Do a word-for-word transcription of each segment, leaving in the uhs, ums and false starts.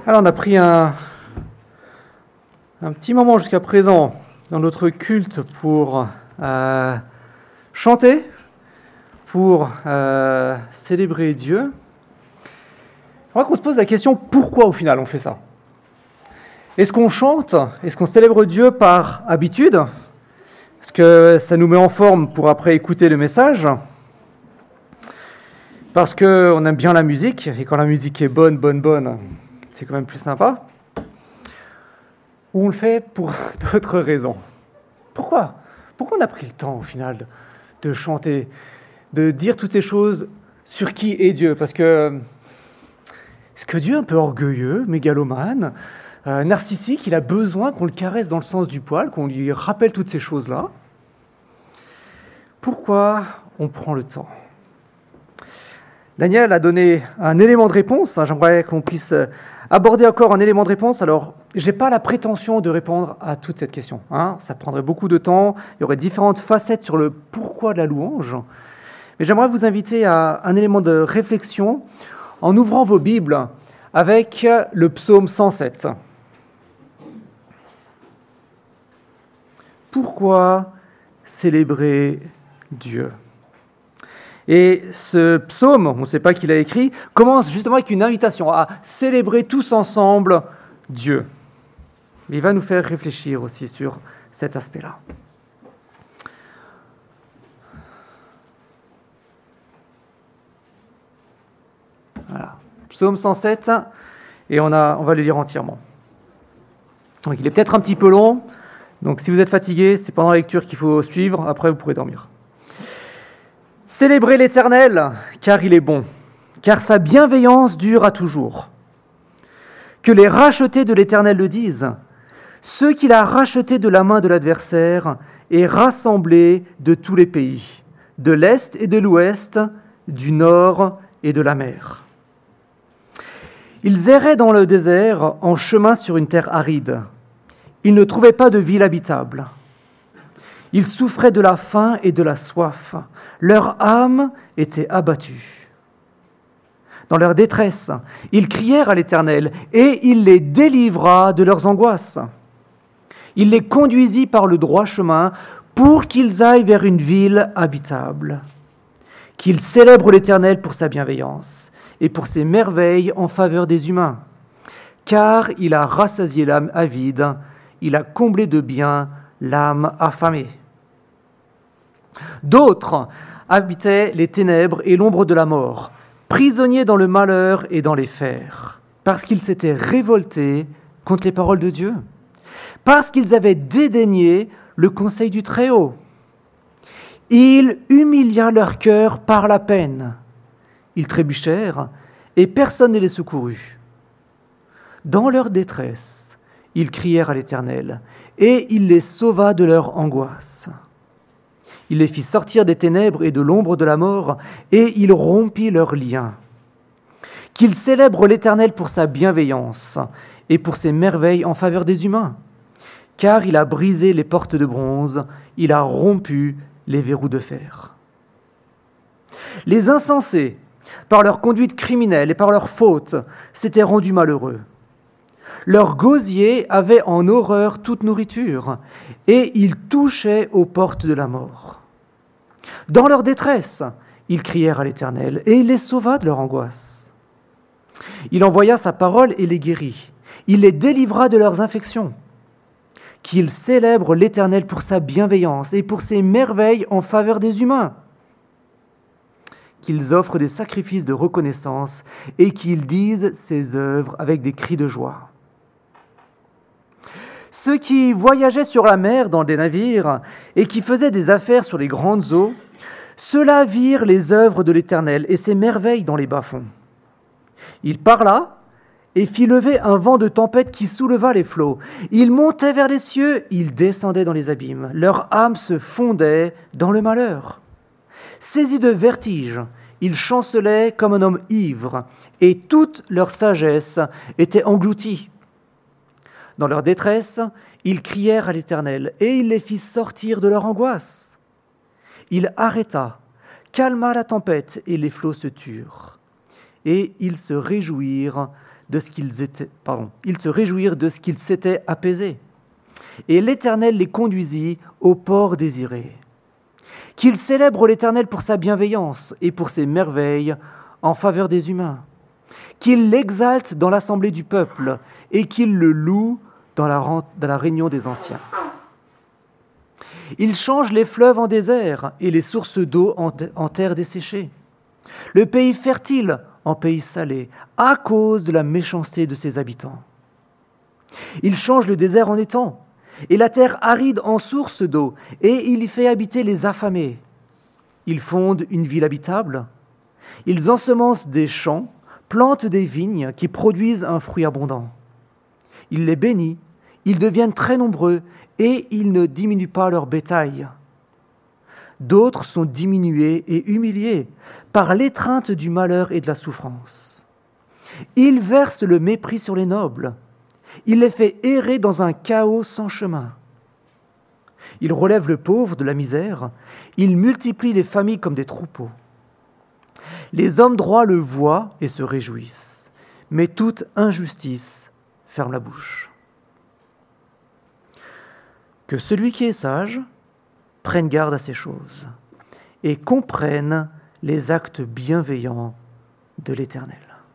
Alors on a pris un, un petit moment jusqu'à présent dans notre culte pour euh, chanter, pour euh, célébrer Dieu. On va qu'on se pose la question, pourquoi au final on fait ça ? Est-ce qu'on chante ? Est-ce qu'on célèbre Dieu par habitude ? Est-ce que ça nous met en forme pour après écouter le message ? Parce qu'on aime bien la musique, et quand la musique est bonne, bonne, bonne, c'est quand même plus sympa. Ou on le fait pour d'autres raisons. Pourquoi ? Pourquoi on a pris le temps au final de chanter, de dire toutes ces choses sur qui est Dieu ? Parce que, est-ce que Dieu est un peu orgueilleux, mégalomane, euh, narcissique, il a besoin qu'on le caresse dans le sens du poil, qu'on lui rappelle toutes ces choses-là ? Pourquoi on prend le temps ? Daniel a donné un élément de réponse. J'aimerais qu'on puisse aborder encore un élément de réponse. Alors, je n'ai pas la prétention de répondre à toute cette question. Hein. Ça prendrait beaucoup de temps. Il y aurait différentes facettes sur le pourquoi de la louange. Mais j'aimerais vous inviter à un élément de réflexion en ouvrant vos Bibles avec le psaume cent sept. Pourquoi célébrer Dieu ? Et ce psaume, on ne sait pas qui l'a écrit, commence justement avec une invitation à célébrer tous ensemble Dieu. Il va nous faire réfléchir aussi sur cet aspect-là. Voilà, psaume cent sept, et on, a, on va le lire entièrement. Donc il est peut-être un petit peu long, donc si vous êtes fatigué, c'est pendant la lecture qu'il faut suivre, après vous pourrez dormir. Célébrez l'Éternel, car il est bon, car sa bienveillance dure à toujours. Que les rachetés de l'Éternel le disent, ceux qu'il a rachetés de la main de l'adversaire et rassemblés de tous les pays, de l'Est et de l'Ouest, du Nord et de la mer. Ils erraient dans le désert en chemin sur une terre aride. Ils ne trouvaient pas de ville habitable. Ils souffraient de la faim et de la soif. Leur âme était abattue. Dans leur détresse, ils crièrent à l'Éternel, et il les délivra de leurs angoisses. Il les conduisit par le droit chemin pour qu'ils aillent vers une ville habitable. Qu'ils célèbrent l'Éternel pour sa bienveillance et pour ses merveilles en faveur des humains. Car il a rassasié l'âme avide, il a comblé de biens l'âme affamée. D'autres habitaient les ténèbres et l'ombre de la mort, prisonniers dans le malheur et dans les fers, parce qu'ils s'étaient révoltés contre les paroles de Dieu, parce qu'ils avaient dédaigné le conseil du Très-Haut. Il humilia leur cœur par la peine. Ils trébuchèrent et personne ne les secourut. Dans leur détresse, ils crièrent à l'Éternel, et il les sauva de leur angoisse. Il les fit sortir des ténèbres et de l'ombre de la mort, et il rompit leurs liens. Qu'ils célèbrent l'Éternel pour sa bienveillance et pour ses merveilles en faveur des humains. Car il a brisé les portes de bronze, il a rompu les verrous de fer. Les insensés, par leur conduite criminelle et par leur faute, s'étaient rendus malheureux. Leurs gosiers avaient en horreur toute nourriture, et ils touchaient aux portes de la mort. Dans leur détresse, ils crièrent à l'Éternel, et il les sauva de leur angoisse. Il envoya sa parole et les guérit. Il les délivra de leurs infections. Qu'ils célèbrent l'Éternel pour sa bienveillance et pour ses merveilles en faveur des humains. Qu'ils offrent des sacrifices de reconnaissance et qu'ils disent ses œuvres avec des cris de joie. Ceux qui voyageaient sur la mer dans des navires et qui faisaient des affaires sur les grandes eaux, ceux-là virent les œuvres de l'Éternel et ses merveilles dans les bas-fonds. Il parla et fit lever un vent de tempête qui souleva les flots. Il montait vers les cieux, il descendait dans les abîmes. Leur âme se fondait dans le malheur. Saisis de vertige, ils chancelaient comme un homme ivre, et toute leur sagesse était engloutie. Dans leur détresse, ils crièrent à l'Éternel, et il les fit sortir de leur angoisse. Il arrêta, calma la tempête, et les flots se turent. Et ils se réjouirent de ce qu'ils étaient, pardon, ils se réjouirent de ce qu'ils s'étaient apaisés. Et l'Éternel les conduisit au port désiré. Qu'ils célèbrent l'Éternel pour sa bienveillance et pour ses merveilles en faveur des humains. Qu'ils l'exaltent dans l'assemblée du peuple et qu'ils le louent dans la, dans la réunion des anciens. Il change les fleuves en désert et les sources d'eau en, en terre desséchée. Le pays fertile en pays salé, à cause de la méchanceté de ses habitants. Il change le désert en étang, et la terre aride en source d'eau, et il y fait habiter les affamés. Ils fondent une ville habitable, ils ensemencent des champs, plantent des vignes qui produisent un fruit abondant. Il les bénit, ils deviennent très nombreux, et ils ne diminuent pas leur bétail. D'autres sont diminués et humiliés par l'étreinte du malheur et de la souffrance. Il verse le mépris sur les nobles. Il les fait errer dans un chaos sans chemin. Il relève le pauvre de la misère. Il multiplie les familles comme des troupeaux. Les hommes droits le voient et se réjouissent, mais toute injustice ferme la bouche. Que celui qui est sage prenne garde à ces choses et comprenne les actes bienveillants de l'Éternel.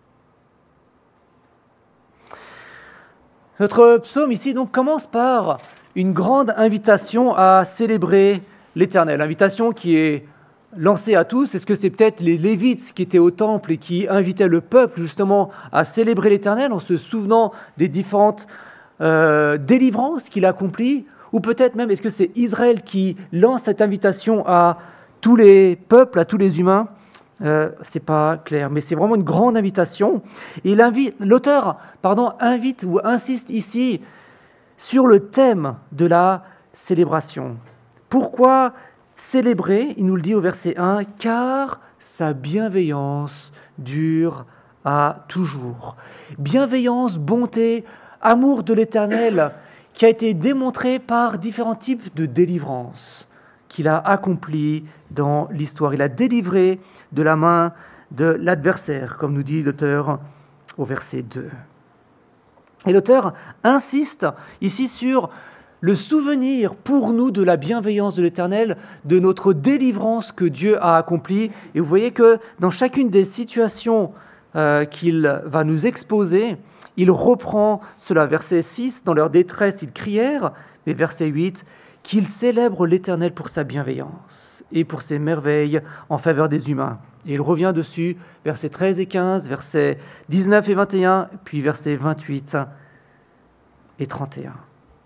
Notre psaume ici donc commence par une grande invitation à célébrer l'Éternel, invitation qui est lancée à tous. Est-ce que c'est peut-être les Lévites qui étaient au temple et qui invitaient le peuple justement à célébrer l'Éternel en se souvenant des différentes euh, délivrances qu'il a accomplies? Ou peut-être même, est-ce que c'est Israël qui lance cette invitation à tous les peuples, à tous les humains? euh, C'est pas clair, mais c'est vraiment une grande invitation. Et il invite, l'auteur pardon, invite ou insiste ici sur le thème de la célébration. Pourquoi célébrer? Il nous le dit au verset un, « Car sa bienveillance dure à toujours. » Bienveillance, bonté, amour de l'Éternel, qui a été démontré par différents types de délivrances qu'il a accomplis dans l'histoire. Il a délivré de la main de l'adversaire, comme nous dit l'auteur au verset deux. Et l'auteur insiste ici sur le souvenir pour nous de la bienveillance de l'Éternel, de notre délivrance que Dieu a accomplie. Et vous voyez que dans chacune des situations euh, qu'il va nous exposer, il reprend cela. Verset six, dans leur détresse, ils crièrent, mais verset huit, qu'ils célèbrent l'Éternel pour sa bienveillance et pour ses merveilles en faveur des humains. Et il revient dessus, versets treize et quinze, versets dix-neuf et vingt et un, puis versets vingt-huit et trente et un.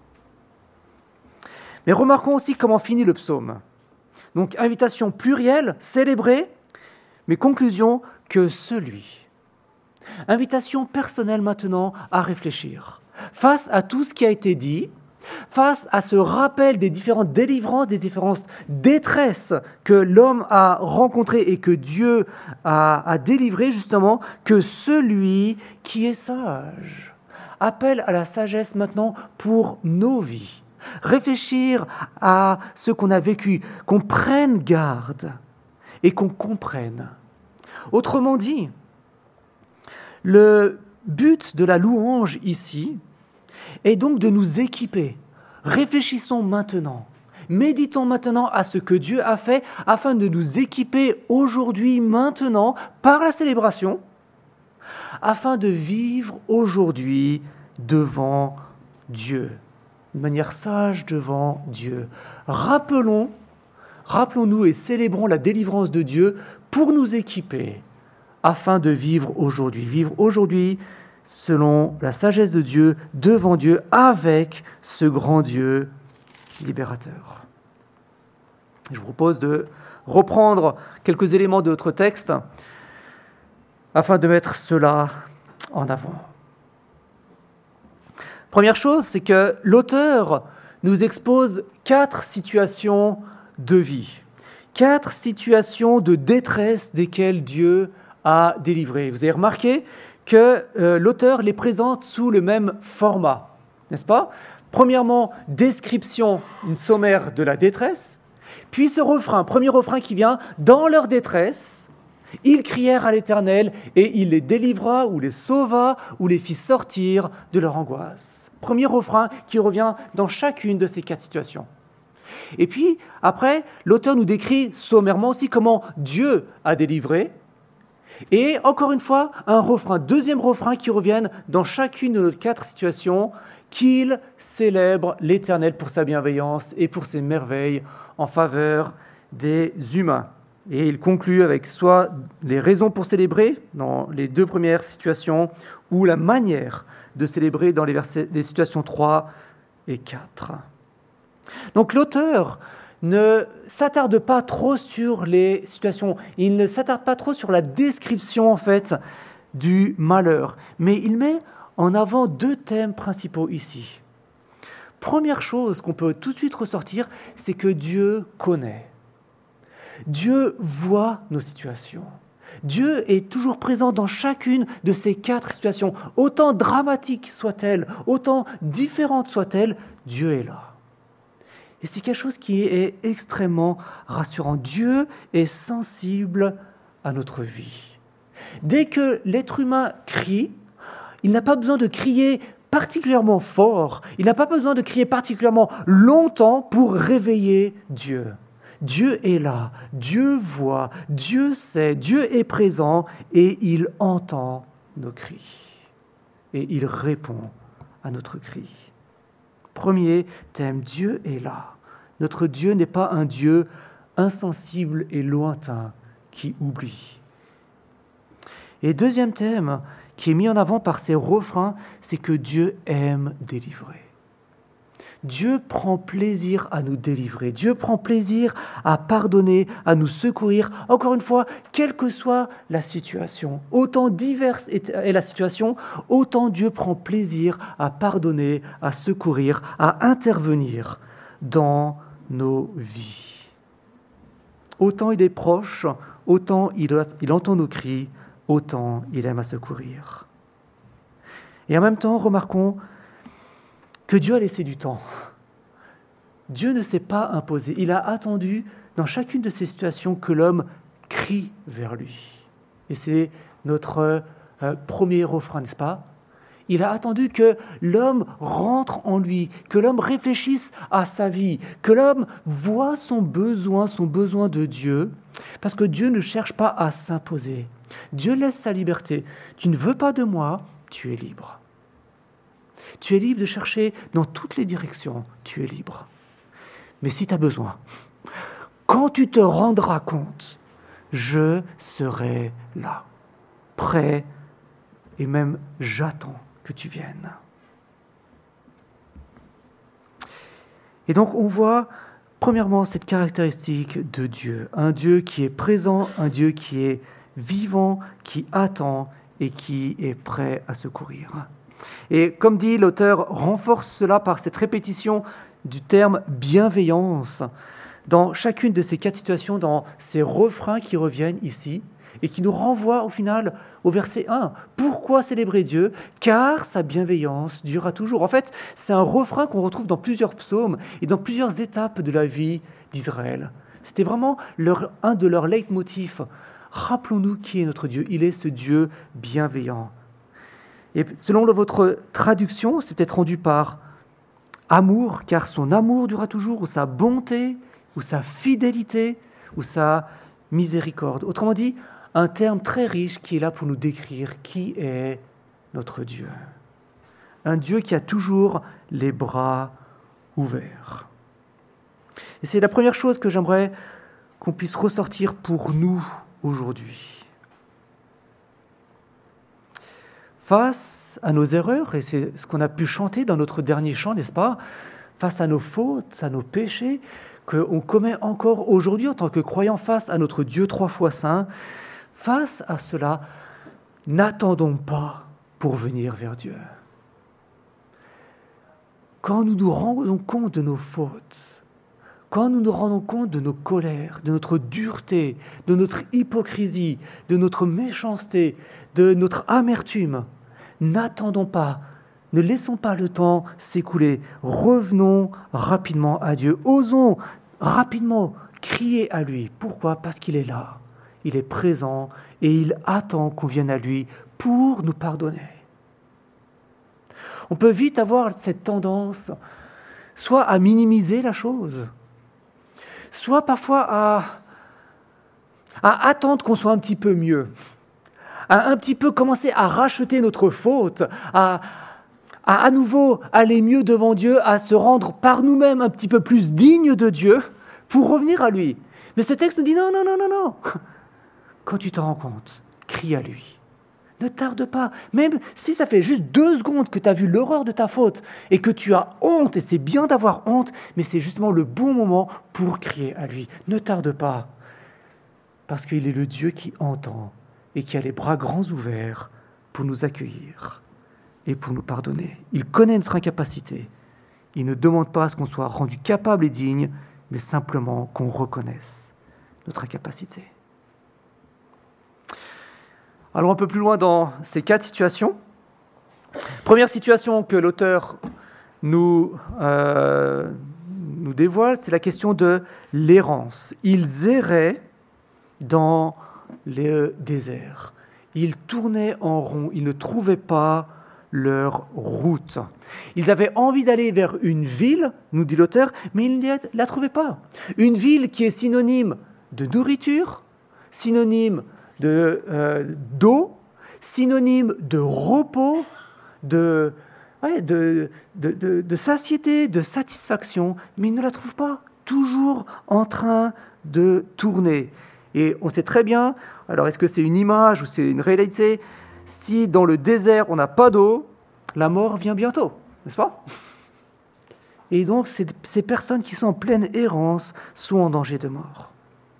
Mais remarquons aussi comment finit le psaume. Donc, invitation plurielle, célébrer, mais conclusion, que celui. Invitation personnelle maintenant à réfléchir. Face à tout ce qui a été dit, face à ce rappel des différentes délivrances, des différentes détresses que l'homme a rencontrées et que Dieu a, a délivrées justement, que celui qui est sage appelle à la sagesse maintenant pour nos vies. Réfléchir à ce qu'on a vécu, qu'on prenne garde et qu'on comprenne. Autrement dit, le but de la louange ici est donc de nous équiper. Réfléchissons maintenant, méditons maintenant à ce que Dieu a fait afin de nous équiper aujourd'hui, maintenant, par la célébration, afin de vivre aujourd'hui devant Dieu, de manière sage devant Dieu. Rappelons, rappelons-nous et célébrons la délivrance de Dieu pour nous équiper afin de vivre aujourd'hui. Vivre aujourd'hui selon la sagesse de Dieu, devant Dieu, avec ce grand Dieu libérateur. Je vous propose de reprendre quelques éléments de notre texte afin de mettre cela en avant. Première chose, c'est que l'auteur nous expose quatre situations de vie, quatre situations de détresse desquelles Dieu a délivré. Vous avez remarqué que euh, l'auteur les présente sous le même format, n'est-ce pas? Premièrement, description, une sommaire de la détresse, puis ce refrain, premier refrain qui vient, dans leur détresse, Ils crièrent à l'Éternel et il les délivra ou les sauva ou les fit sortir de leur angoisse. Premier refrain qui revient dans chacune de ces quatre situations. Et puis, après, l'auteur nous décrit sommairement aussi comment Dieu a délivré. Et encore une fois, un refrain, deuxième refrain qui revient dans chacune de nos quatre situations, qu'il célèbre l'Éternel pour sa bienveillance et pour ses merveilles en faveur des humains. Et il conclut avec soit les raisons pour célébrer dans les deux premières situations, ou la manière de célébrer dans les, versets, les situations trois et quatre. Donc l'auteur ne s'attarde pas trop sur les situations, il ne s'attarde pas trop sur la description en fait du malheur, mais il met en avant deux thèmes principaux ici. Première chose qu'on peut tout de suite ressortir, c'est que Dieu connaît. Dieu voit nos situations. Dieu est toujours présent dans chacune de ces quatre situations. Autant dramatiques soient-elles, autant différentes soient-elles, Dieu est là. Et c'est quelque chose qui est extrêmement rassurant. Dieu est sensible à notre vie. Dès que l'être humain crie, il n'a pas besoin de crier particulièrement fort, il n'a pas besoin de crier particulièrement longtemps pour réveiller Dieu. Dieu est là, Dieu voit, Dieu sait, Dieu est présent et il entend nos cris. Et il répond à notre cri. Premier thème, Dieu est là. Notre Dieu n'est pas un Dieu insensible et lointain qui oublie. Et deuxième thème qui est mis en avant par ces refrains, c'est que Dieu aime délivrer. Dieu prend plaisir à nous délivrer. Dieu prend plaisir à pardonner, à nous secourir. Encore une fois, quelle que soit la situation, autant diverse est la situation, autant Dieu prend plaisir à pardonner, à secourir, à intervenir dans nos vies. Autant il est proche, autant il, il entend nos cris, autant il aime à secourir. Et en même temps, remarquons que Dieu a laissé du temps. Dieu ne s'est pas imposé. Il a attendu dans chacune de ces situations que l'homme crie vers lui. Et c'est notre euh, premier refrain, n'est-ce pas ? Il a attendu que l'homme rentre en lui, que l'homme réfléchisse à sa vie, que l'homme voit son besoin, son besoin de Dieu, parce que Dieu ne cherche pas à s'imposer. Dieu laisse sa liberté. Tu ne veux pas de moi, tu es libre. Tu es libre de chercher dans toutes les directions, tu es libre. Mais si tu as besoin, quand tu te rendras compte, je serai là, prêt, et même j'attends que tu viennes. Et donc on voit premièrement cette caractéristique de Dieu, un Dieu qui est présent, un Dieu qui est vivant, qui attend et qui est prêt à secourir. Et comme dit l'auteur, renforce cela par cette répétition du terme bienveillance dans chacune de ces quatre situations, dans ces refrains qui reviennent ici et qui nous renvoient au final au verset un. Pourquoi célébrer Dieu ? Car sa bienveillance durera toujours. En fait, c'est un refrain qu'on retrouve dans plusieurs psaumes et dans plusieurs étapes de la vie d'Israël. C'était vraiment leur, un de leurs leitmotifs. Rappelons-nous qui est notre Dieu. Il est ce Dieu bienveillant. Et selon votre traduction, c'est peut-être rendu par amour, car son amour durera toujours, ou sa bonté, ou sa fidélité, ou sa miséricorde. Autrement dit, un terme très riche qui est là pour nous décrire qui est notre Dieu. Un Dieu qui a toujours les bras ouverts. Et c'est la première chose que j'aimerais qu'on puisse ressortir pour nous aujourd'hui. Face à nos erreurs, et c'est ce qu'on a pu chanter dans notre dernier chant, n'est-ce pas ? Face à nos fautes, à nos péchés, qu'on commet encore aujourd'hui en tant que croyants face à notre Dieu trois fois saint, face à cela, n'attendons pas pour venir vers Dieu. Quand nous nous rendons compte de nos fautes, quand nous nous rendons compte de nos colères, de notre dureté, de notre hypocrisie, de notre méchanceté, de notre amertume, n'attendons pas, ne laissons pas le temps s'écouler. Revenons rapidement à Dieu. Osons rapidement crier à lui. Pourquoi ? Parce qu'il est là. il est présent et il attend qu'on vienne à lui pour nous pardonner. On peut vite avoir cette tendance soit à minimiser la chose, soit parfois à, à attendre qu'on soit un petit peu mieux, à un petit peu commencer à racheter notre faute, à à à nouveau aller mieux devant Dieu, à se rendre par nous-mêmes un petit peu plus dignes de Dieu pour revenir à lui. Mais ce texte nous dit non, non, non, non, non. Quand tu t'en rends compte, crie à lui. Ne tarde pas. Même si ça fait juste deux secondes que tu as vu l'horreur de ta faute et que tu as honte, et c'est bien d'avoir honte, mais c'est justement le bon moment pour crier à lui. Ne tarde pas, parce qu'il est le Dieu qui entend et qui a les bras grands ouverts pour nous accueillir et pour nous pardonner. Il connaît notre incapacité. Il ne demande pas à ce qu'on soit rendu capable et digne, mais simplement qu'on reconnaisse notre incapacité. Allons un peu plus loin dans ces quatre situations. Première situation que l'auteur nous, euh, nous dévoile, c'est la question de l'errance. Ils erraient dans le désert. Ils tournaient en rond, ils ne trouvaient pas leur route. Ils avaient envie d'aller vers une ville, nous dit l'auteur, mais ils ne la trouvaient pas. Une ville qui est synonyme de nourriture, synonyme de, euh, d'eau, synonyme de repos, de, ouais, de, de, de, de satiété, de satisfaction, mais ils ne la trouvent pas, toujours en train de tourner. Et on sait très bien, alors est-ce que c'est une image ou c'est une réalité, si dans le désert on n'a pas d'eau, la mort vient bientôt, n'est-ce pas ? Et donc ces, ces personnes qui sont en pleine errance sont en danger de mort.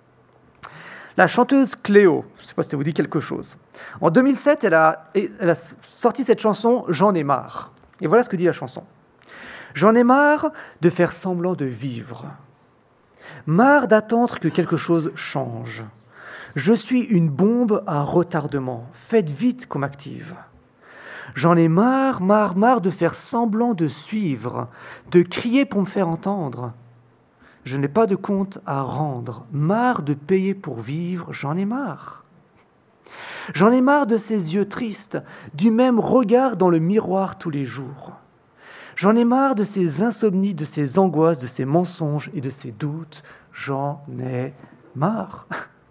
La chanteuse Cléo, je ne sais pas si ça vous dit quelque chose. En deux mille sept, elle a, elle a sorti cette chanson « J'en ai marre ». Et voilà ce que dit la chanson. « J'en ai marre de faire semblant de vivre. Marre d'attendre que quelque chose change. Je suis une bombe à retardement. Faites vite qu'on m'active. J'en ai marre, marre, marre de faire semblant de suivre, de crier pour me faire entendre. Je n'ai pas de compte à rendre, marre de payer pour vivre, j'en ai marre. J'en ai marre de ces yeux tristes, du même regard dans le miroir tous les jours. J'en ai marre de ces insomnies, de ces angoisses, de ces mensonges et de ces doutes. J'en ai marre.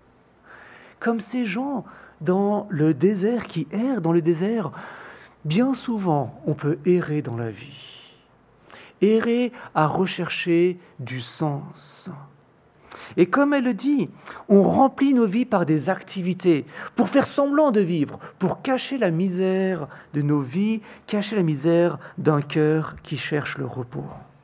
Comme ces gens dans le désert qui errent dans le désert, bien souvent on peut errer dans la vie. Errer à rechercher du sens. Et comme elle le dit, on remplit nos vies par des activités pour faire semblant de vivre, pour cacher la misère de nos vies, cacher la misère d'un cœur qui cherche le repos.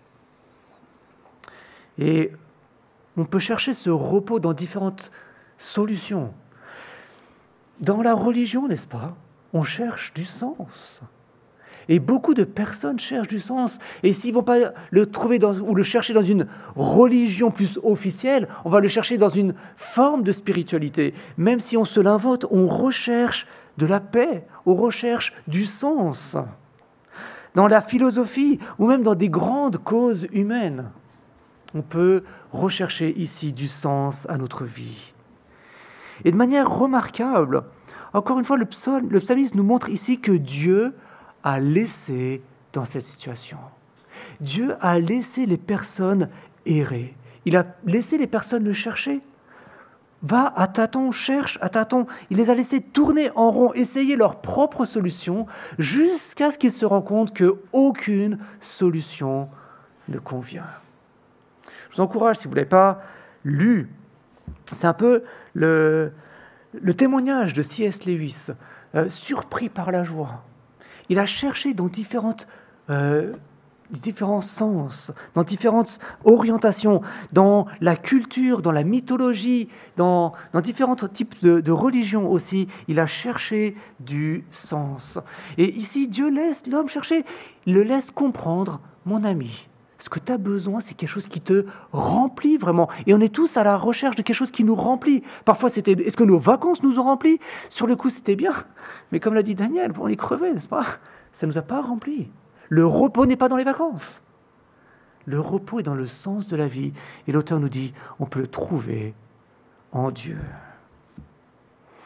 Et on peut chercher ce repos dans différentes solutions. Dans la religion, n'est-ce pas ? On cherche du sens. Et beaucoup de personnes cherchent du sens. Et s'ils ne vont pas le trouver dans, ou le chercher dans une religion plus officielle, on va le chercher dans une forme de spiritualité. Même si on se l'invente, on recherche de la paix, on recherche du sens. Dans la philosophie, ou même dans des grandes causes humaines, on peut rechercher ici du sens à notre vie. Et de manière remarquable, encore une fois, le, psaume, le psalmiste nous montre ici que Dieu a laissé dans cette situation. Dieu a laissé les personnes errer. Il a laissé les personnes le chercher. Va à tâtons, cherche à tâtons. Il les a laissés tourner en rond, essayer leur propre solution, jusqu'à ce qu'ils se rendent compte qu'aucune solution ne convient. Je vous encourage, si vous ne l'avez pas lu, c'est un peu le, le témoignage de C S Lewis, euh, surpris par la joie. Il a cherché dans différentes, euh, différents sens, dans différentes orientations, dans la culture, dans la mythologie, dans, dans différents types de, de religions aussi. Il a cherché du sens. Et ici, Dieu laisse l'homme chercher. Il le laisse comprendre, mon ami. Ce que tu as besoin, c'est quelque chose qui te remplit vraiment. Et on est tous à la recherche de quelque chose qui nous remplit. Parfois, c'était, est-ce que nos vacances nous ont remplis ? Sur le coup, c'était bien. Mais comme l'a dit Daniel, on est crevé, n'est-ce pas ? Ça ne nous a pas remplis. Le repos n'est pas dans les vacances. Le repos est dans le sens de la vie. Et l'auteur nous dit, on peut le trouver en Dieu.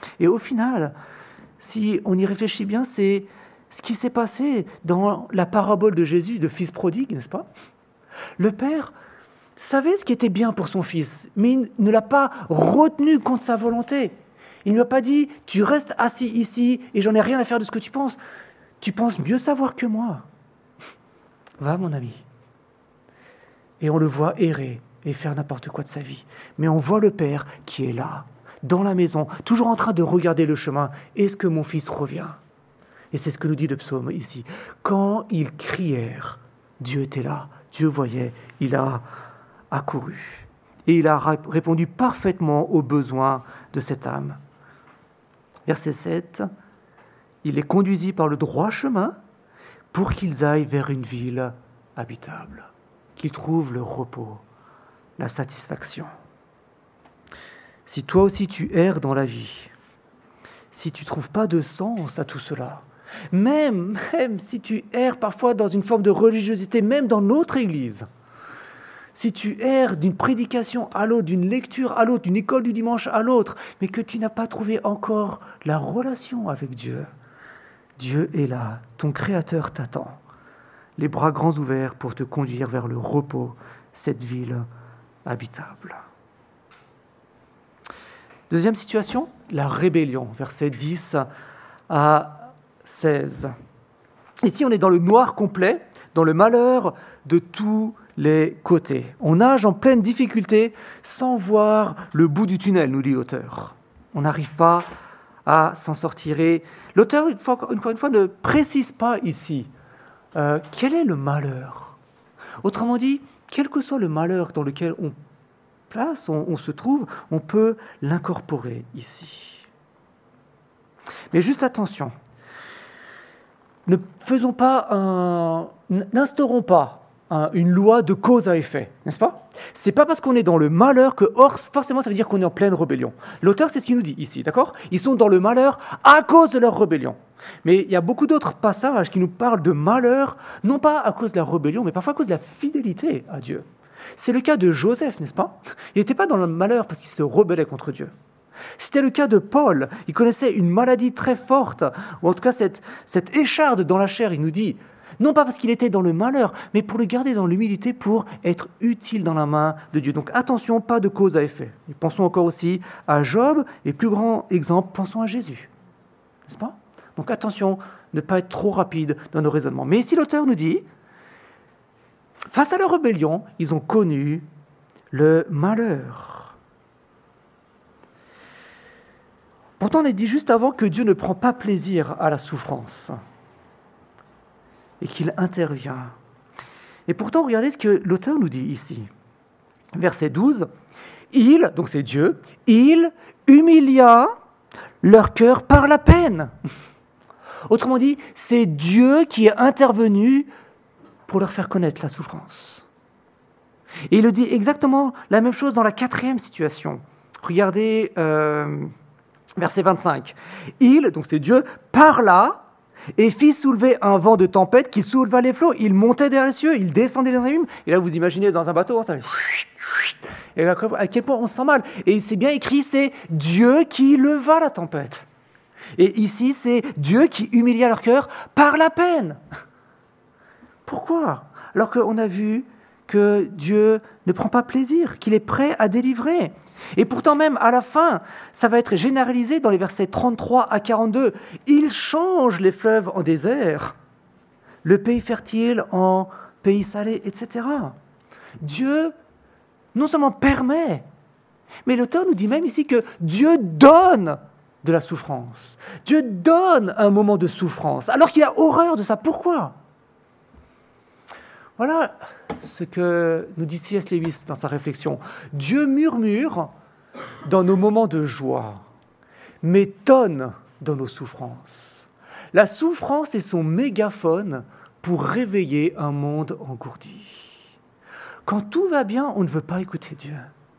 Et au final, si on y réfléchit bien, c'est ce qui s'est passé dans la parabole de Jésus, de fils prodigue, n'est-ce pas? Le père savait ce qui était bien pour son fils, mais il ne l'a pas retenu contre sa volonté. Il ne lui a pas dit « tu restes assis ici et j'en ai rien à faire de ce que tu penses. Tu penses mieux savoir que moi. Va, mon ami. » Et on le voit errer et faire n'importe quoi de sa vie. Mais on voit le père qui est là, dans la maison, toujours en train de regarder le chemin. Est-ce que mon fils revient? Et c'est ce que nous dit le psaume ici. Quand ils crièrent, Dieu était là, Dieu voyait, il a accouru. Et il a répondu parfaitement aux besoins de cette âme. Verset sept, il les conduisit par le droit chemin pour qu'ils aillent vers une ville habitable, qu'ils trouvent le repos, la satisfaction. Si toi aussi tu erres dans la vie, si tu ne trouves pas de sens à tout cela, même, même si tu erres parfois dans une forme de religiosité, même dans notre Église, si tu erres d'une prédication à l'autre, d'une lecture à l'autre, d'une école du dimanche à l'autre, mais que tu n'as pas trouvé encore la relation avec Dieu, Dieu est là, ton Créateur t'attend, les bras grands ouverts pour te conduire vers le repos, cette ville habitable. Deuxième situation, la rébellion, versets dix à seize. Ici, on est dans le noir complet, dans le malheur de tous les côtés. On nage en pleine difficulté sans voir le bout du tunnel, nous dit l'auteur. On n'arrive pas à s'en sortir. Et l'auteur, une fois, une fois, une fois ne précise pas ici euh, quel est le malheur. Autrement dit, quel que soit le malheur dans lequel on place, on, on se trouve, on peut l'incorporer ici. Mais juste attention, ne faisons pas un, n'instaurons pas un, une loi de cause à effet, n'est-ce pas? C'est pas parce qu'on est dans le malheur que or, forcément ça veut dire qu'on est en pleine rébellion. L'auteur, c'est ce qu'il nous dit ici, d'accord? Ils sont dans le malheur à cause de leur rébellion. Mais il y a beaucoup d'autres passages qui nous parlent de malheur, non pas à cause de la rébellion, mais parfois à cause de la fidélité à Dieu. C'est le cas de Joseph, n'est-ce pas? Il n'était pas dans le malheur parce qu'il se rebellait contre Dieu. C'était le cas de Paul. Il connaissait une maladie très forte, ou en tout cas cette, cette écharde dans la chair, il nous dit, non pas parce qu'il était dans le malheur, mais pour le garder dans l'humilité, pour être utile dans la main de Dieu. Donc attention, pas de cause à effet. Et pensons encore aussi à Job, et plus grand exemple, pensons à Jésus. N'est-ce pas? Donc attention, ne pas être trop rapide dans nos raisonnements. Mais ici l'auteur nous dit, face à leur rébellion, ils ont connu le malheur. Pourtant, on est dit juste avant que Dieu ne prend pas plaisir à la souffrance et qu'il intervient. Et pourtant, regardez ce que l'auteur nous dit ici. Verset douze, « Il, donc c'est Dieu, il humilia leur cœur par la peine. » Autrement dit, c'est Dieu qui est intervenu pour leur faire connaître la souffrance. Et il le dit exactement la même chose dans la quatrième situation. Regardez euh, verset vingt-cinq. Il, donc c'est Dieu, parla et fit soulever un vent de tempête qui souleva les flots. Il montait vers les cieux, il descendait dans les abîmes. Et là, vous imaginez dans un bateau, hein, ça fait... Et à quel point on se sent mal. Et c'est bien écrit, c'est Dieu qui leva la tempête. Et ici, c'est Dieu qui humilia leur cœur par la peine. Pourquoi? Alors qu'on a vu que Dieu ne prend pas plaisir, qu'il est prêt à délivrer. Et pourtant même, à la fin, ça va être généralisé dans les versets trente-trois à quarante-deux. Il change les fleuves en désert, le pays fertile en pays salé, et cetera. Dieu non seulement permet, mais l'auteur nous dit même ici que Dieu donne de la souffrance. Dieu donne un moment de souffrance, alors qu'il a horreur de ça. Pourquoi? Voilà ce que nous dit C S Lewis dans sa réflexion. Dieu murmure dans nos moments de joie, mais tonne dans nos souffrances. La souffrance est son mégaphone pour réveiller un monde engourdi. Quand tout va bien, on ne veut pas écouter Dieu.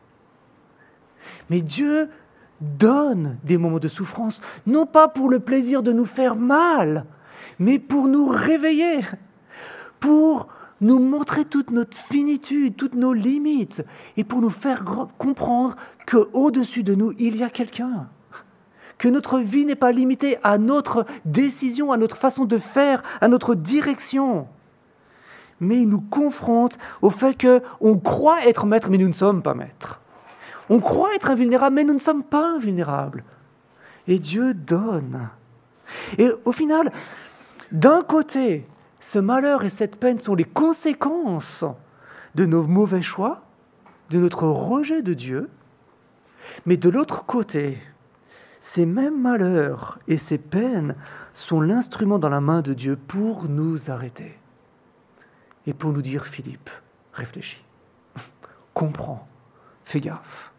Mais Dieu donne des moments de souffrance, non pas pour le plaisir de nous faire mal, mais pour nous réveiller, pour nous montrer toute notre finitude, toutes nos limites, et pour nous faire comprendre qu'au-dessus de nous, il y a quelqu'un, que notre vie n'est pas limitée à notre décision, à notre façon de faire, à notre direction. Mais il nous confronte au fait qu'on croit être maître, mais nous ne sommes pas maîtres. On croit être invulnérable, mais nous ne sommes pas invulnérables. Et Dieu donne. Et au final, d'un côté, ce malheur et cette peine sont les conséquences de nos mauvais choix, de notre rejet de Dieu. Mais de l'autre côté, ces mêmes malheurs et ces peines sont l'instrument dans la main de Dieu pour nous arrêter. Et pour nous dire, Philippe, réfléchis, comprends, fais gaffe.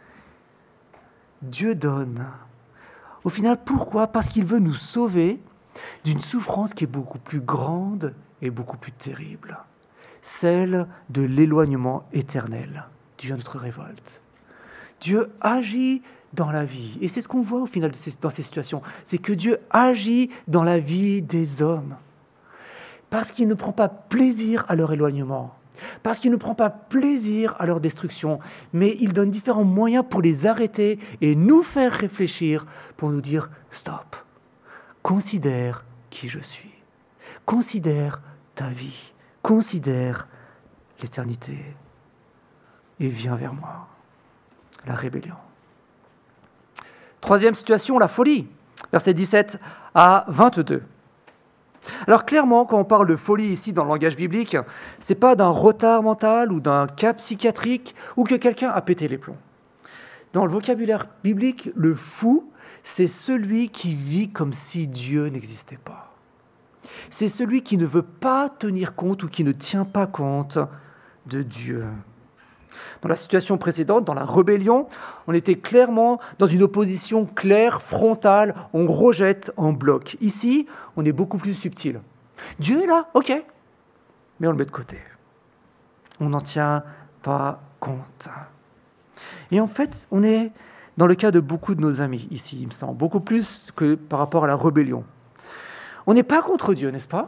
Dieu donne. Au final, pourquoi ? Parce qu'il veut nous sauver d'une souffrance qui est beaucoup plus grande et beaucoup plus terrible. Celle de l'éloignement éternel dû à notre révolte. Dieu agit dans la vie. Et c'est ce qu'on voit au final de ces, dans ces situations. C'est que Dieu agit dans la vie des hommes. Parce qu'il ne prend pas plaisir à leur éloignement. Parce qu'il ne prend pas plaisir à leur destruction. Mais il donne différents moyens pour les arrêter et nous faire réfléchir pour nous dire « Stop, considère qui je suis. Considère ta vie. Considère l'éternité. Et viens vers moi. » La rébellion. Troisième situation, la folie. Versets dix-sept à vingt-deux. Alors clairement, quand on parle de folie ici dans le langage biblique, c'est pas d'un retard mental ou d'un cas psychiatrique ou que quelqu'un a pété les plombs. Dans le vocabulaire biblique, le fou, c'est celui qui vit comme si Dieu n'existait pas. C'est celui qui ne veut pas tenir compte ou qui ne tient pas compte de Dieu. Dans la situation précédente, dans la rébellion, on était clairement dans une opposition claire, frontale, on rejette en bloc. Ici, on est beaucoup plus subtil. Dieu est là, ok, mais on le met de côté. On n'en tient pas compte. Et en fait, on est dans le cas de beaucoup de nos amis ici, il me semble, beaucoup plus que par rapport à la rébellion. On n'est pas contre Dieu, n'est-ce pas ?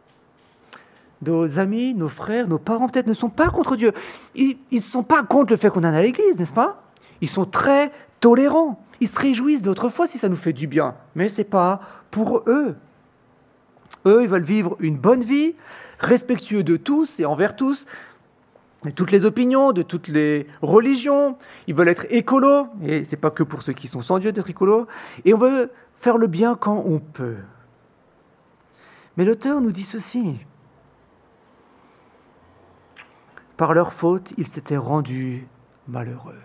Nos amis, nos frères, nos parents peut-être ne sont pas contre Dieu. Ils ne sont pas contre le fait qu'on aille à l'église, n'est-ce pas ? Ils sont très tolérants. Ils se réjouissent de notre foi si ça nous fait du bien. Mais ce n'est pas pour eux. Eux, ils veulent vivre une bonne vie, respectueux de tous et envers tous, de toutes les opinions, de toutes les religions. Ils veulent être écolos, et ce n'est pas que pour ceux qui sont sans Dieu d'être écolos. Et on veut faire le bien quand on peut. Mais l'auteur nous dit ceci. Par leur faute, ils s'étaient rendus malheureux.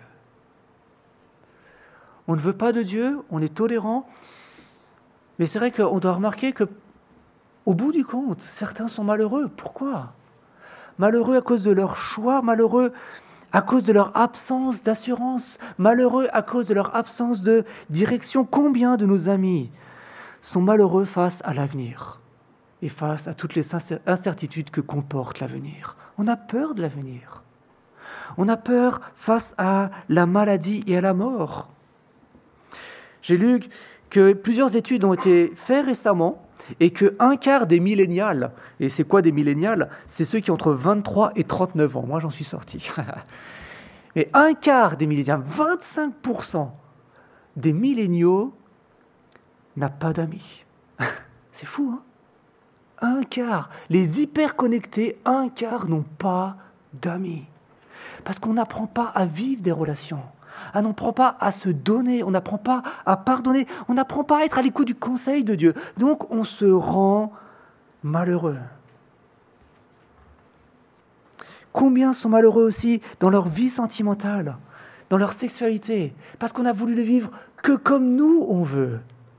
On ne veut pas de Dieu, on est tolérant, mais c'est vrai qu'on doit remarquer qu'au bout du compte, certains sont malheureux. Pourquoi ? Malheureux à cause de leur choix, malheureux à cause de leur absence d'assurance, malheureux à cause de leur absence de direction. Combien de nos amis sont malheureux face à l'avenir et face à toutes les incertitudes que comporte l'avenir ? On a peur de l'avenir. On a peur face à la maladie et à la mort. J'ai lu que plusieurs études ont été faites récemment et qu'un quart des millénials, et c'est quoi des millénials ? C'est ceux qui ont entre vingt-trois et trente-neuf ans. Moi, j'en suis sorti. Mais un quart des millénials, vingt-cinq pour cent des milléniaux n'a pas d'amis. C'est fou, hein ? Un quart, les hyper-connectés, un quart n'ont pas d'amis. Parce qu'on n'apprend pas à vivre des relations. On n'apprend pas à se donner, on n'apprend pas à pardonner, on n'apprend pas à être à l'écoute du conseil de Dieu. Donc on se rend malheureux. Combien sont malheureux aussi dans leur vie sentimentale, dans leur sexualité, parce qu'on a voulu le vivre que comme nous on veut.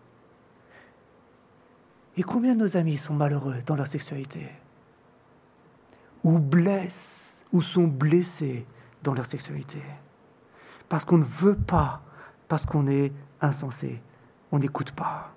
Et combien de nos amis sont malheureux dans leur sexualité ? Ou blessent, ou sont blessés dans leur sexualité ? Parce qu'on ne veut pas, parce qu'on est insensé, on n'écoute pas.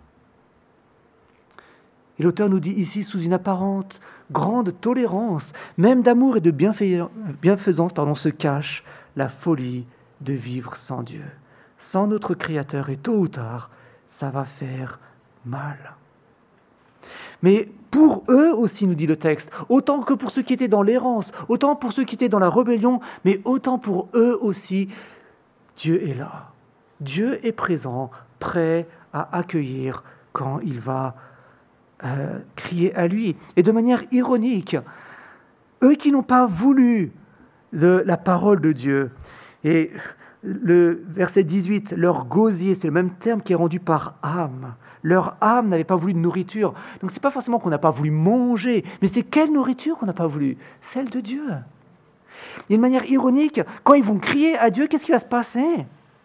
Et l'auteur nous dit ici, sous une apparente grande tolérance, même d'amour et de bienfaisance, pardon, se cache la folie de vivre sans Dieu, sans notre Créateur, et tôt ou tard, ça va faire mal. Mais pour eux aussi, nous dit le texte, autant que pour ceux qui étaient dans l'errance, autant pour ceux qui étaient dans la rébellion, mais autant pour eux aussi, Dieu est là. Dieu est présent prêt à accueillir quand il va euh, crier à lui. Et de manière ironique, eux qui n'ont pas voulu de la parole de Dieu, et le verset dix-huit, leur gosier, c'est le même terme qui est rendu par âme. Leur âme n'avait pas voulu de nourriture. Donc ce n'est pas forcément qu'on n'a pas voulu manger, mais c'est quelle nourriture qu'on n'a pas voulu? Celle de Dieu. D'une manière ironique, quand ils vont crier à Dieu, qu'est-ce qui va se passer?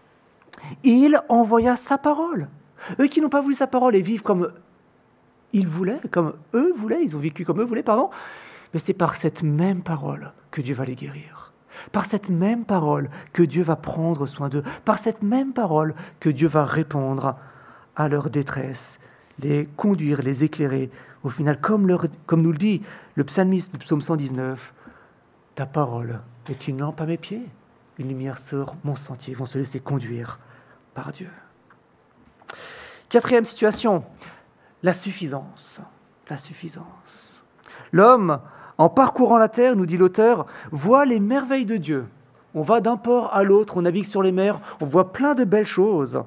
Il envoya sa parole. Eux qui n'ont pas voulu sa parole et vivent comme ils voulaient, comme eux voulaient, ils ont vécu comme eux voulaient, pardon, mais c'est par cette même parole que Dieu va les guérir. Par cette même parole que Dieu va prendre soin d'eux. Par cette même parole que Dieu va répondre à leur détresse, les conduire, les éclairer. Au final, comme, leur, comme nous le dit le psalmiste du psaume cent dix-neuf, « Ta parole est une lampe à mes pieds, une lumière sur mon sentier. » Ils vont se laisser conduire par Dieu. Quatrième situation, la suffisance. La suffisance. L'homme, en parcourant la terre, nous dit l'auteur, voit les merveilles de Dieu. On va d'un port à l'autre, on navigue sur les mers, on voit plein de belles choses.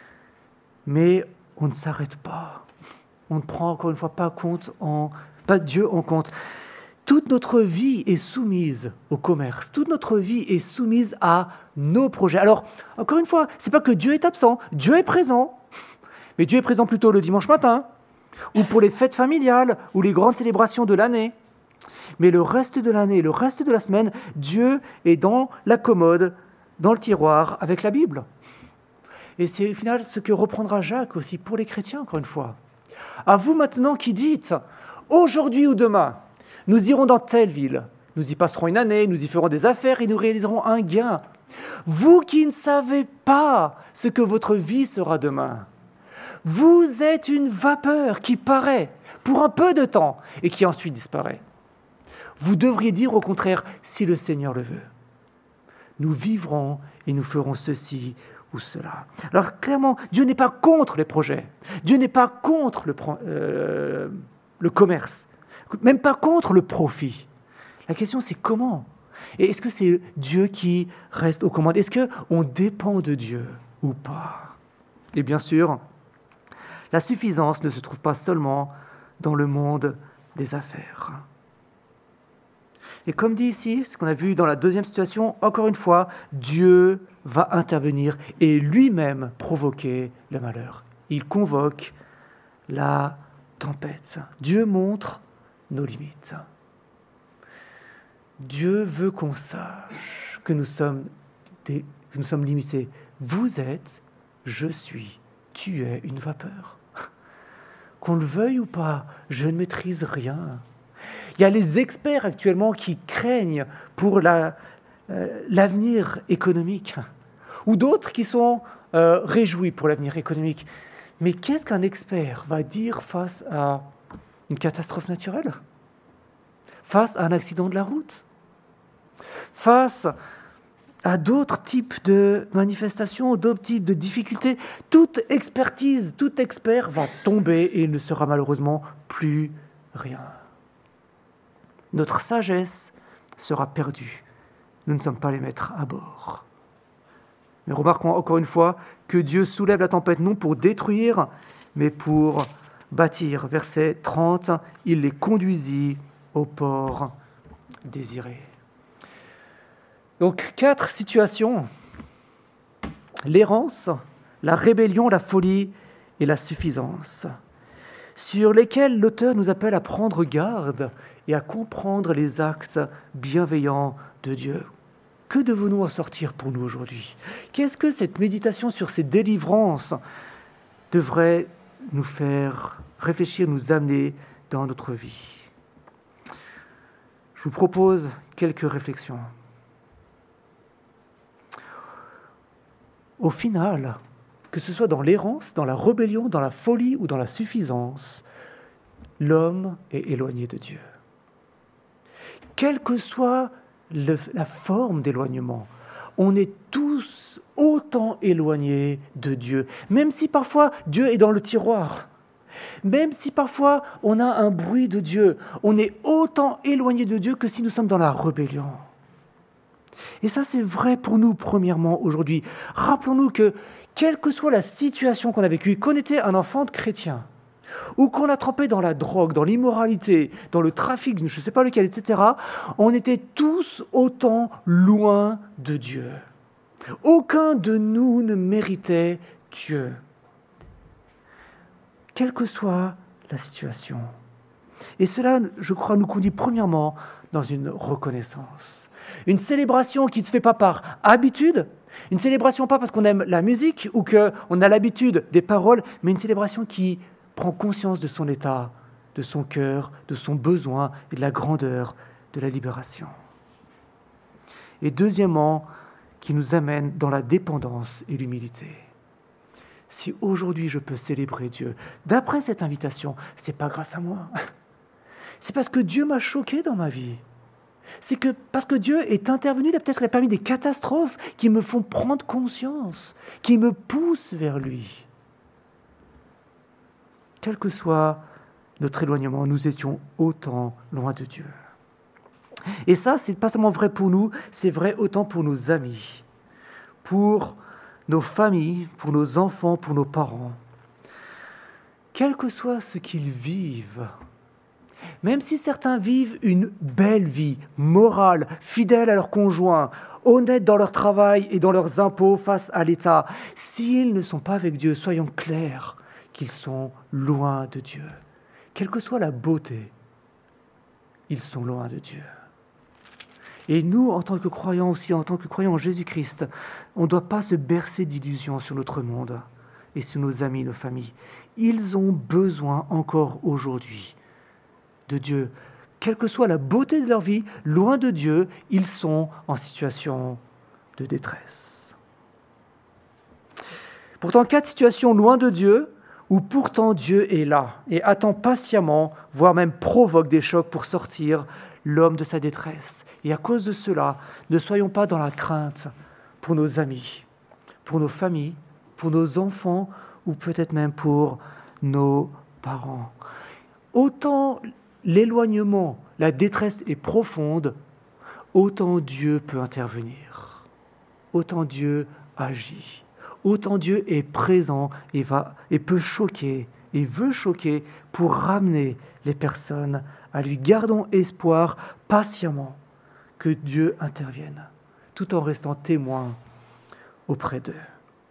Mais on ne s'arrête pas. On ne prend encore une fois pas, compte en, pas Dieu en compte. Toute notre vie est soumise au commerce. Toute notre vie est soumise à nos projets. Alors, encore une fois, ce n'est pas que Dieu est absent. Dieu est présent. Mais Dieu est présent plutôt le dimanche matin, ou pour les fêtes familiales, ou les grandes célébrations de l'année. Mais le reste de l'année, le reste de la semaine, Dieu est dans la commode, dans le tiroir, avec la Bible. Et c'est au final ce que reprendra Jacques aussi pour les chrétiens, encore une fois. À vous maintenant qui dites, aujourd'hui ou demain, nous irons dans telle ville, nous y passerons une année, nous y ferons des affaires et nous réaliserons un gain. Vous qui ne savez pas ce que votre vie sera demain, vous êtes une vapeur qui paraît pour un peu de temps et qui ensuite disparaît. Vous devriez dire au contraire, si le Seigneur le veut, nous vivrons et nous ferons ceci ou cela. Alors clairement, Dieu n'est pas contre les projets, Dieu n'est pas contre le, euh, le commerce, même pas contre le profit. La question c'est comment? Et est-ce que c'est Dieu qui reste aux commandes? Est-ce qu'on dépend de Dieu ou pas? Et bien sûr, la suffisance ne se trouve pas seulement dans le monde des affaires. Et comme dit ici, ce qu'on a vu dans la deuxième situation, encore une fois, Dieu va intervenir et lui-même provoquer le malheur. Il convoque la tempête. Dieu montre nos limites. Dieu veut qu'on sache que nous sommes, des, que nous sommes limités. Vous êtes, je suis, tu es une vapeur. Qu'on le veuille ou pas, je ne maîtrise rien. Il y a les experts actuellement qui craignent pour la, euh, l'avenir économique, ou d'autres qui sont euh, réjouis pour l'avenir économique. Mais qu'est-ce qu'un expert va dire face à une catastrophe naturelle? Face à un accident de la route? Face à d'autres types de manifestations, d'autres types de difficultés? Toute expertise, tout expert va tomber et il ne sera malheureusement plus rien. Notre sagesse sera perdue. Nous ne sommes pas les maîtres à bord. Mais remarquons encore une fois que Dieu soulève la tempête non pour détruire, mais pour bâtir. Verset trente, il les conduisit au port désiré. Donc, quatre situations. L'errance, la rébellion, la folie et la suffisance, sur lesquelles l'auteur nous appelle à prendre garde et à comprendre les actes bienveillants de Dieu. Que devons-nous en sortir pour nous aujourd'hui? Qu'est-ce que cette méditation sur ces délivrances devrait nous faire réfléchir, nous amener dans notre vie? Je vous propose quelques réflexions. Au final, que ce soit dans l'errance, dans la rébellion, dans la folie ou dans la suffisance, l'homme est éloigné de Dieu. Quelle que soit le, la forme d'éloignement, on est tous autant éloignés de Dieu, même si parfois Dieu est dans le tiroir, même si parfois on a un bruit de Dieu, on est autant éloigné de Dieu que si nous sommes dans la rébellion. Et ça, c'est vrai pour nous, premièrement, aujourd'hui. Rappelons-nous que quelle que soit la situation qu'on a vécue, qu'on était un enfant de chrétien, ou qu'on a trempé dans la drogue, dans l'immoralité, dans le trafic, je ne sais pas lequel, et cetera, on était tous autant loin de Dieu. Aucun de nous ne méritait Dieu, quelle que soit la situation. Et cela, je crois, nous conduit premièrement dans une reconnaissance. Une célébration qui ne se fait pas par habitude, une célébration pas parce qu'on aime la musique ou qu'on a l'habitude des paroles, mais une célébration qui prend conscience de son état, de son cœur, de son besoin et de la grandeur de la libération. Et deuxièmement, qui nous amène dans la dépendance et l'humilité. Si aujourd'hui je peux célébrer Dieu, d'après cette invitation, c'est pas grâce à moi. C'est parce que Dieu m'a choqué dans ma vie. C'est que parce que Dieu est intervenu, il a peut-être permis des catastrophes qui me font prendre conscience, qui me poussent vers lui. Quel que soit notre éloignement, nous étions autant loin de Dieu. Et ça, c'est pas seulement vrai pour nous, c'est vrai autant pour nos amis, pour nos familles, pour nos enfants, pour nos parents. Quel que soit ce qu'ils vivent, même si certains vivent une belle vie, morale, fidèle à leur conjoint, honnêtes dans leur travail et dans leurs impôts face à l'État, s'ils ne sont pas avec Dieu, soyons clairs qu'ils sont loin de Dieu. Quelle que soit la beauté, ils sont loin de Dieu. Et nous, en tant que croyants aussi, en tant que croyants en Jésus-Christ, on ne doit pas se bercer d'illusions sur notre monde et sur nos amis, nos familles. Ils ont besoin encore aujourd'hui de Dieu. Quelle que soit la beauté de leur vie, loin de Dieu, ils sont en situation de détresse. Pourtant, quatre situations loin de Dieu, où pourtant Dieu est là et attend patiemment, voire même provoque des chocs pour sortir l'homme de sa détresse. Et à cause de cela, ne soyons pas dans la crainte pour nos amis, pour nos familles, pour nos enfants ou peut-être même pour nos parents. Autant l'éloignement, la détresse est profonde, autant Dieu peut intervenir, autant Dieu agit, autant Dieu est présent et, va, et peut choquer et veut choquer pour ramener les personnes à lui. Gardons espoir patiemment que Dieu intervienne, tout en restant témoin auprès d'eux.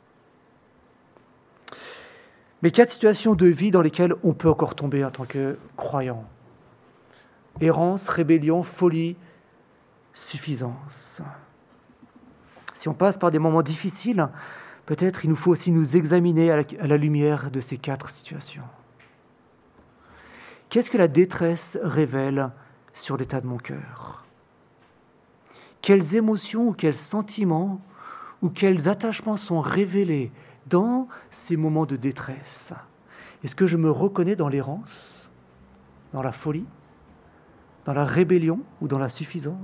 Mais quatre situations de vie dans lesquelles on peut encore tomber en tant que croyant. Errance, rébellion, folie, suffisance. Si on passe par des moments difficiles, peut-être il nous faut aussi nous examiner à la, à la lumière de ces quatre situations. Qu'est-ce que la détresse révèle sur l'état de mon cœur ? Quelles émotions ou quels sentiments ou quels attachements sont révélés dans ces moments de détresse ? Est-ce que je me reconnais dans l'errance, dans la folie, dans la rébellion ou dans la suffisance ?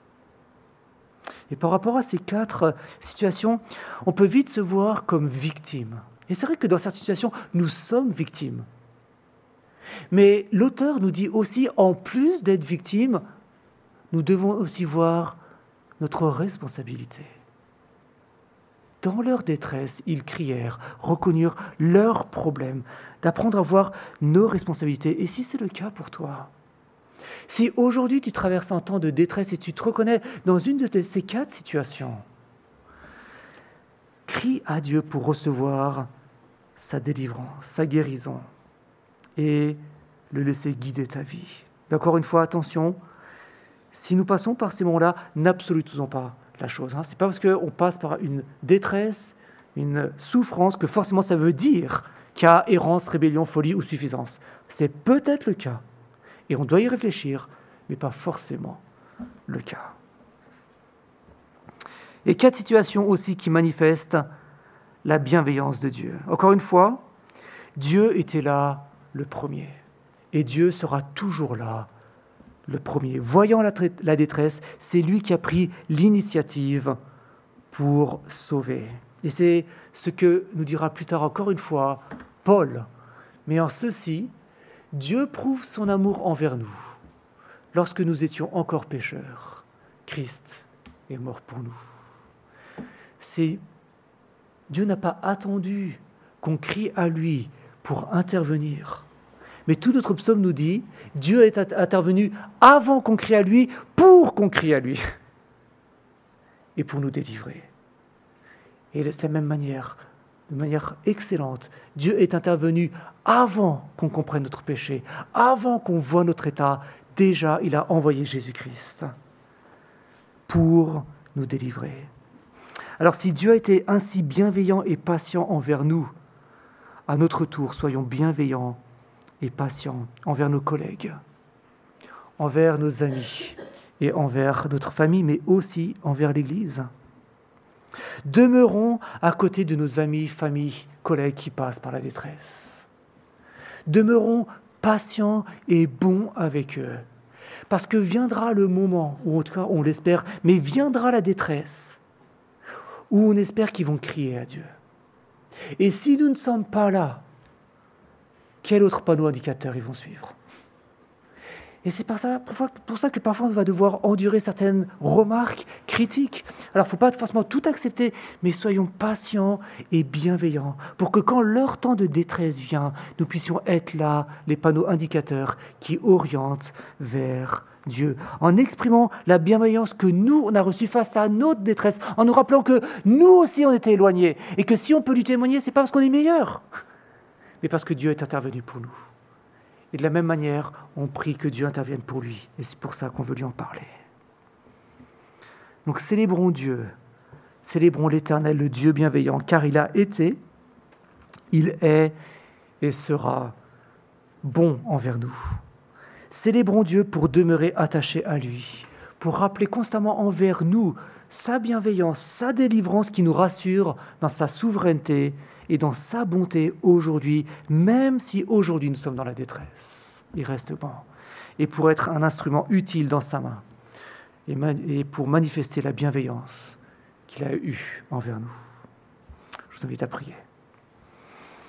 Et par rapport à ces quatre situations, on peut vite se voir comme victime. Et c'est vrai que dans cette situation, nous sommes victimes. Mais l'auteur nous dit aussi, en plus d'être victimes, nous devons aussi voir notre responsabilité. Dans leur détresse, ils crièrent, reconnurent leurs problèmes, d'apprendre à voir nos responsabilités. Et si c'est le cas pour toi, si aujourd'hui tu traverses un temps de détresse et tu te reconnais dans une de ces quatre situations, crie à Dieu pour recevoir sa délivrance, sa guérison et le laisser guider ta vie. Mais encore une fois, attention, si nous passons par ces moments-là, n'absolutons pas la chose. Hein. Ce n'est pas parce qu'on passe par une détresse, une souffrance, que forcément ça veut dire qu'il y a errance, rébellion, folie ou suffisance. C'est peut-être le cas, et on doit y réfléchir, mais pas forcément le cas. Et quatre situations aussi qui manifestent la bienveillance de Dieu. Encore une fois, Dieu était là le premier, et Dieu sera toujours là le premier. Voyant la, tra- la détresse, c'est lui qui a pris l'initiative pour sauver. Et c'est ce que nous dira plus tard encore une fois Paul. Mais en ceci, Dieu prouve son amour envers nous. Lorsque nous étions encore pécheurs, Christ est mort pour nous. C'est Dieu n'a pas attendu qu'on crie à lui pour intervenir. Mais tout notre psaume nous dit, Dieu est intervenu avant qu'on crie à lui, pour qu'on crie à lui, et pour nous délivrer. Et de la même manière, de manière excellente, Dieu est intervenu avant qu'on comprenne notre péché, avant qu'on voie notre état. Déjà, il a envoyé Jésus-Christ pour nous délivrer. Alors si Dieu a été ainsi bienveillant et patient envers nous, à notre tour, soyons bienveillants et patients envers nos collègues, envers nos amis et envers notre famille, mais aussi envers l'Église. Demeurons à côté de nos amis, familles, collègues qui passent par la détresse. Demeurons patients et bons avec eux, parce que viendra le moment, ou en tout cas on l'espère, mais viendra la détresse, où on espère qu'ils vont crier à Dieu. Et si nous ne sommes pas là, quel autre panneau indicateur ils vont suivre ? Et c'est pour ça, pour ça que parfois on va devoir endurer certaines remarques critiques. Alors il ne faut pas forcément tout accepter, mais soyons patients et bienveillants pour que quand leur temps de détresse vient, nous puissions être là, les panneaux indicateurs qui orientent vers Dieu, en exprimant la bienveillance que nous, on a reçue face à notre détresse, en nous rappelant que nous aussi on était éloignés, et que si on peut lui témoigner, ce n'est pas parce qu'on est meilleur, mais parce que Dieu est intervenu pour nous. Et de la même manière, on prie que Dieu intervienne pour lui. Et c'est pour ça qu'on veut lui en parler. Donc célébrons Dieu, célébrons l'Éternel, le Dieu bienveillant, car il a été, il est et sera bon envers nous. Célébrons Dieu pour demeurer attachés à lui, pour rappeler constamment envers nous sa bienveillance, sa délivrance qui nous rassure dans sa souveraineté et dans sa bonté aujourd'hui, même si aujourd'hui nous sommes dans la détresse. Il reste bon. Et pour être un instrument utile dans sa main, et, man- et pour manifester la bienveillance qu'il a eue envers nous. Je vous invite à prier.